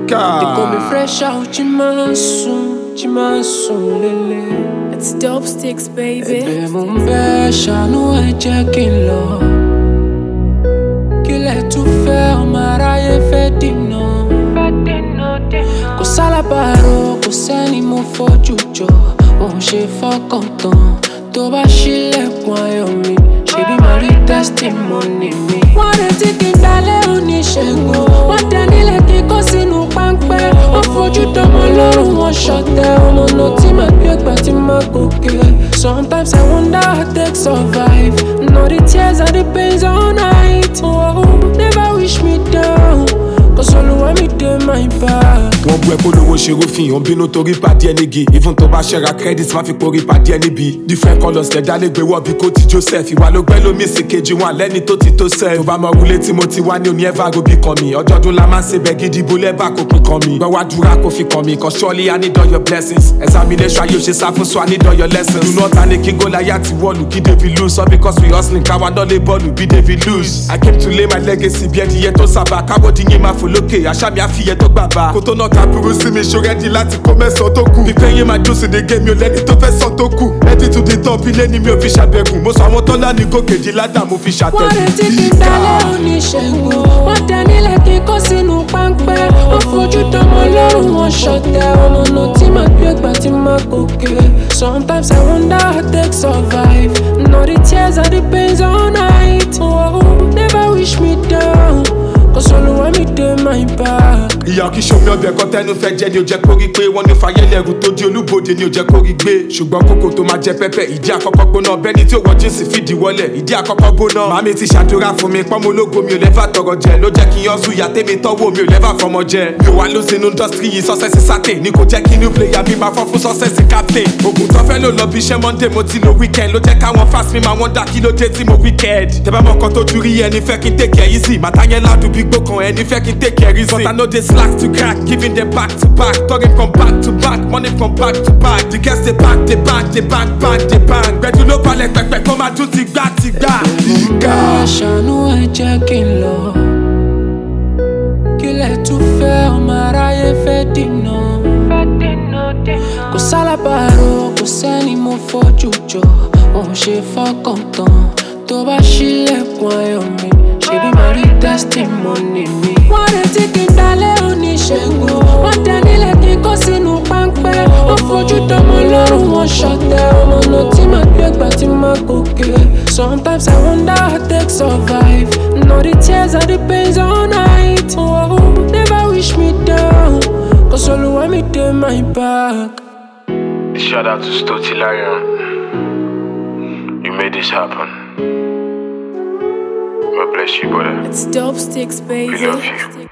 They call me fresh out, Jimasun, lele. It's dope sticks, baby. Ebe mo ń bẹ̀ ṣàánú ẹ jẹ́ kí n lọ. Kílẹ̀ tún fẹ́ ọmọ aráyé fẹ́ dènà. Kò sálábàárò, kò sẹ́ni mo fojú jọ. Òun ṣe fọkàn tán. Tó bá ṣílẹ̀kùn ayọ̀ mi, ṣebí máa rí testimony mi. Wọ́n retí kí n dalẹ̀ oníṣègùn. Wọ́n tẹ nílẹ̀ kí n kó sínú páńpẹ́. Wọ́n fojú dánmọ lọ́rùn wọn ṣọ̀tẹ̀. Ọmọ náà tí màá gbé ẹgbàá tí màá gòkè. Sometimes I wonder how they survive. Know the tears and the pains all night. Oh, never wish me down. Cause Olúwa mi dé my back. Wọ́n bú ẹ kó lówó ṣe rúfin, òun bínú torí pàdé ẹni gi. Even tó bá ṣẹ́ra credit, má fi porí pàdé ẹni bí. Different colours lẹ́dá lè gbé wọ́ bí kò ti Joseph. Ìwà ló gbẹ́ lómi sí kejì wọn lẹ́ni tó ti tó sẹ́ẹ̀. Tó bá mọ orúlé tí mo ti wá ní òní ẹ̀fà gòbí kan mi. Ọjọ́dún la máa ń ṣe bẹ́ẹ̀ gidi bó lẹ́bà kò pín kan mi. Gbọ́wá dúrà kò fi kan mi, cause surely I need all your blessings. Examination ayé ò ṣe sá fún so I need all your lessons. Do not panic kí n go láyé àti wọ́ọ̀lù kí David lose. All because we hustling káwa náà lè bọ́ọ̀lù bí David lose. I came to lay my legacy bí ẹdìyẹ tó sábà. Káwọ́ dín yín máa fò lókè, àṣà mi àfiyẹ tó gbàgbà. Kò tó náà ká burú sí mi, ṣorẹ́dì láti kó mẹ́sàn-án tó kù. Fífẹ́ yín máa jó sí de gé mi ò lẹ́ni tó fẹ́ sọ tó kù. Ready to the top ilé ni mi ò fi ṣàbẹ̀kùn. Mo sọ àwọn tọ́lá ní gòkèjì ládà mo fi ṣàtẹ̀kùn. Wọ́n retí kí n dalẹ̀ oníṣègùn. Wọ́n tẹ nílẹ̀ kí n kó sínú páńpẹ́. Wọ́n fojú dánmọ lọ́rùn wọn ṣọ̀tẹ̀. Ọmọ náà tí màá gbé ẹgbàá tí màá gòkè. Sometimes I wonder how they survive. Know the tears and the pains all night. Oh, never wish me down. Cause Olúwa mi dé my back. Ìyá kí ṣomi ọbẹ̀ kan tẹ́nu fẹ́ jẹ ni ò jẹ́ kó rí pé wọ́n ní fàyẹ́lẹ́rù tó di olúbodè ni ò jẹ́ kó rí gbé. Ṣùgbọ́n kókò tó máa jẹ pẹ́pẹ́ ìdí àkọ́kọ́ gbóná bẹ́ni tí ò wọ́n jíǹsì fìdí wọlé ìdí àkọ́kọ́ gbóná. Màmí ti ṣàdúrà fún mi pọ́nmọ́ ológo mi ò lẹ́fà tọrọ jẹ ló jẹ́ kí n yọ́sù ìyá tèmi tọ́wọ́ mi ò lẹ́fà fọmọ jẹ. Mi ò wá lóṣù inú industry yìí sọ́sẹ́sì sátẹ̀ ní kò jẹ́ kí new player mi máa fọ́ fún sọ́sẹ́sì captain. Ògùn tó fẹ́ ló lọ bí iṣẹ́ Monday mo ti lo weekend ló jẹ́ káwọn fast mi máa wọ́n dá kí ló dé tí mo wicked. Tẹ́ bá mọ̀ kan tó ju rí ẹni fẹ́ kí n take it easy màtá yẹn ládùn bí gbó kan ẹni fẹ́ kí n take it easy. But I know they slack to crack, giving them back to back, talking from back to back, money from back to back. The girls they bang, they bang, they bang, bang, they bang. Gbẹ̀du ló balẹ̀ pẹ̀pẹ̀ kó máa dún ti gbá ti gbá. Ṣàánú ẹ jẹ́ kí n lọ. Kílẹ̀ tún fẹ́ ọmọ aráyé fẹ́ dènà. Kò sálábàárò, kò sẹ́ni mo fojú jọ. Òun ṣe fọkàn tán. Tó bá ṣílẹ̀kùn ayọ̀ mi, ṣebí máa rí testimony mi. Wọ́n retí kí n dalẹ̀ oníṣègùn. Wọ́n tẹ nílẹ̀ kí n kó sínú páńpẹ́. Wọ́n fojú dánmọ lọ́rùn wọn ṣọ̀tẹ̀. Ọmọ náà tí màá gbé ẹgbàá tí màá gòkè. Sometimes I wonder how they survive. Know the tears and the pains all night. Oh, never wish me down. Cause Olúwa mi dé my back. Shout out to Stotilarian. You made this happen. God bless you, brother. It's dope sticks, baby. We love you.